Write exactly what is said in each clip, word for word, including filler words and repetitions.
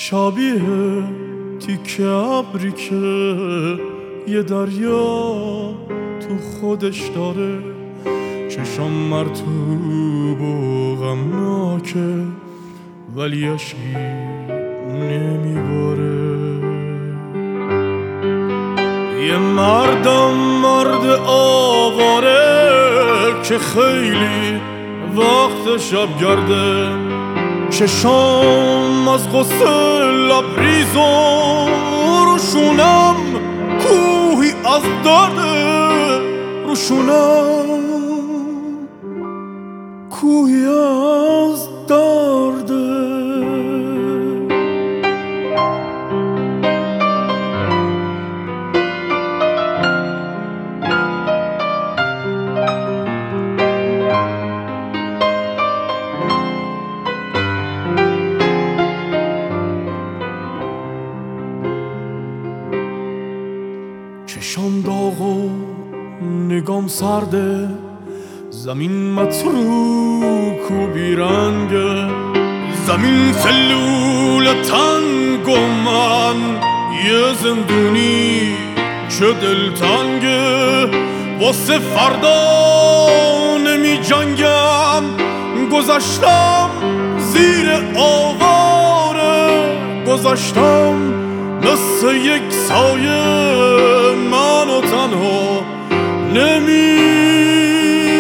شبیه تیکه ابری که یه دریا تو خودش داره، چشم مرطوب و غمناکه ولی اشکی نمیباره. یه مردم مرد آواره که خیلی وقت شب گرده، چشم از غصه لبریز و روشونم کوهی از درده، روشونم کوهی از درده. چشم داغ و نگام سرده، زمین متروک و بیرنگه، زمین سلول تنگ و من یه زندونی چه دلتنگه. واسه فردا نمی جنگم، گذشتم زیر آواره، گذشتم مثل یک سایه من و تنها نمیذاره.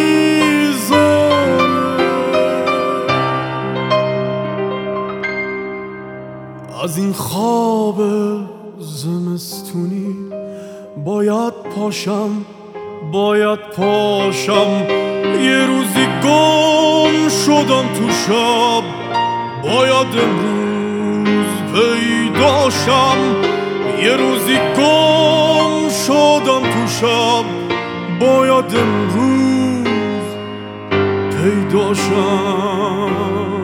از این خواب زمستونی باید پاشم، باید پاشم. یه روزی گم شدم تو شب، باید امروز پیداشم. یه روزی گم شدم تو شب، باید امروز پیداشم.